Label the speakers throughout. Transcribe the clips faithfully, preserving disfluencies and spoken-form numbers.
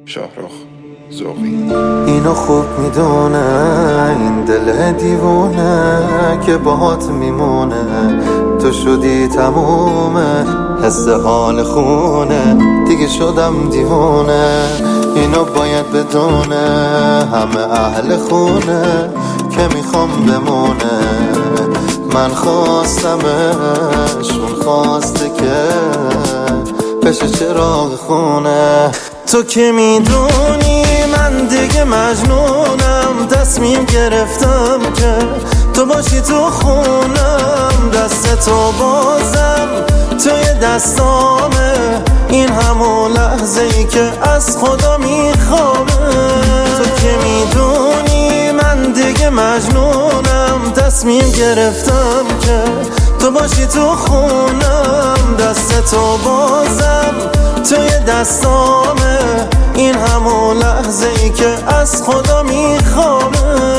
Speaker 1: شاهرخ ذوقی.
Speaker 2: اینو خوب میدونه این دل دیوونه که باهات میمونه، تو شدی تمومه حس حال خونه، دیگه شدم دیوونه. اینو باید بدونه همه اهل خونه که میخوام بمونه، من خواستمش اون خواسته که بشه چراغ خونه. تو که میدونی من دیگه مجنونم، تصمیم گرفتم که تو باشی تو خونم، دست تو بازم توی دستامه، این همون لحظه ای که از خدا میخوامه. تو که میدونی من دیگه مجنونم، تصمیم گرفتم که تو باشی تو خونم، دست تو بازم توی دستامه، این همون لحظه ای که از خدا میخوامه.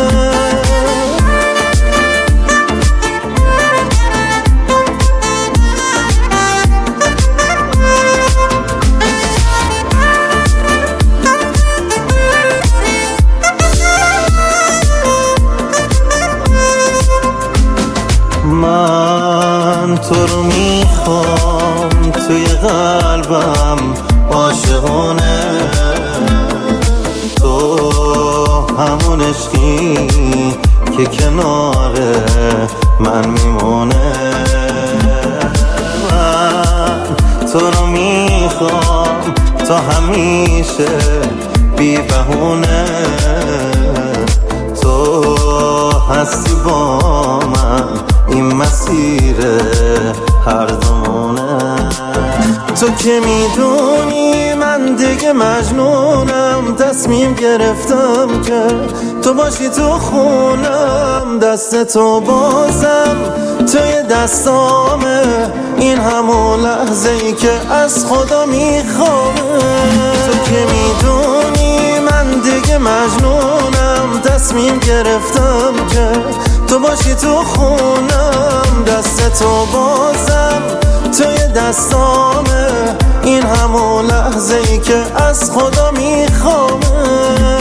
Speaker 2: من تو رو میخوام توی قلبم عاشقانه، تو همون عشقی که کنار من میمونه. من تو رو میخوام تا همیشه بی بهونه، تو هستی با من این مسیر هر زمانه. تو که میدونی من دیگه مجنونم، تصمیم گرفتم که تو باشی تو خونم، دست تو بازم توی دستامه، این همون لحظه ای که از خدا میخوامه. تو که میدونی من دیگه مجنونم، تصمیم گرفتم که تو باشی تو خونم، دست تو بازم توی دستامه، این همون لحظه ای که از خدا میخوامه.